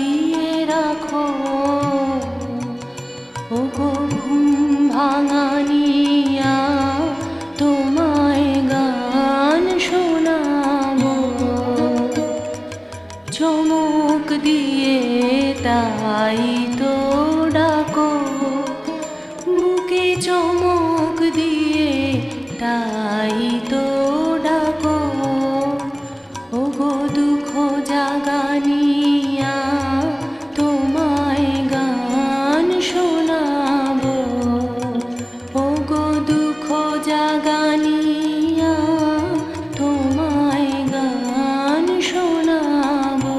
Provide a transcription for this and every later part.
জাগিয়ে রাখো, ওগো ঘুম ভাঙানিয়া তোমায় গান শোনাবো। চমক দিয়ে তাই তো ডাকো, বুকে চমক দিয়ে তাই তো ডাকো, ওগো দুঃখ জাগানিয়া তোমায় গান শোনাবো। ওগো দুঃখ জাগানিয়া তোমায় গান শোনাবো।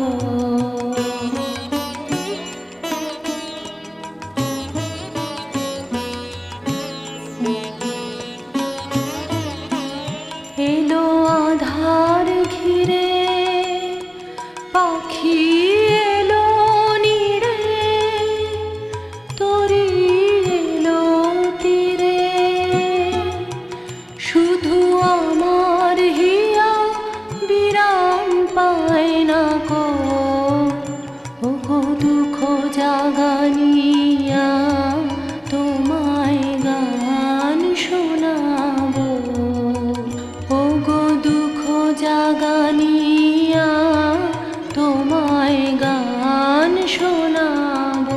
এলো আধার ঘিরে পাখি এলো নীড়ে, তরি এলো তীরে, শুধু আমার হিয়া বিরাম পায় না কো, ওগো দুঃখ জাগানিয়া তোমায় গান শোনাবো। ওগো দুঃখ জাগানিয়া তোমায় গান শোনাবো।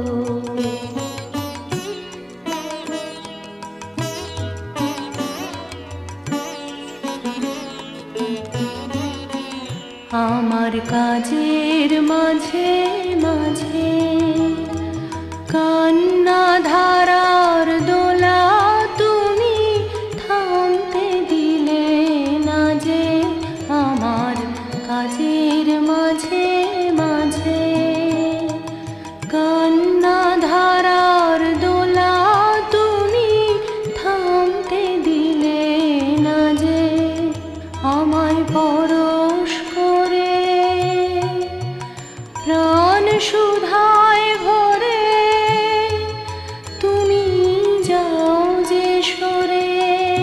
আমার কাজের মাঝে মাঝে কান্না ধারার দোলা তুমি থামতে দিলে না যে। আমার কাজের মাঝে মাঝে কান্না ধারার দোলা তুমি থামতে দিলে না যে। আমায় পরশ করে প্রাণ সুধায় ভরে তুমি যাও যে সরে,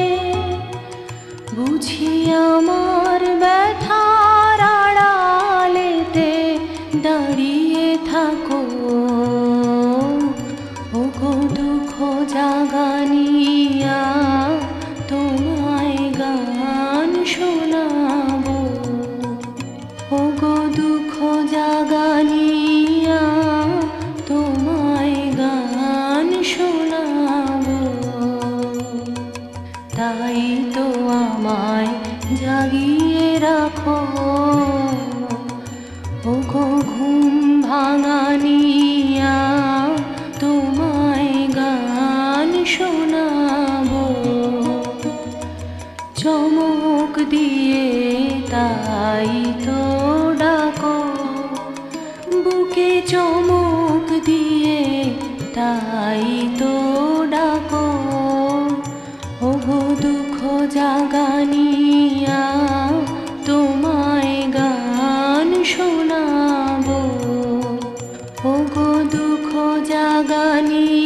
বুঝি আমার ব্যথার আড়ালেতে দাঁড়িয়ে থাকো, ওগো দুঃখ জাগানিয়া তোমায় গান শোনাবো। ওগো দুঃখ জাগানিয়া তোমায় গান শোনাবো। তাই তো আমায় জাগিয়ে রাখো, ওগো ঘুম ভাঙানিয়া তোমায় গান শোনাবো। চমক দিয়ে তাই তো ডাকো, বুকে চমক দিয়ে তাই তো ডাকো, ওগো দুঃখ জাগানিয়া তোমায় গান শোনাবো। ওগো দুঃখ জাগানিয়া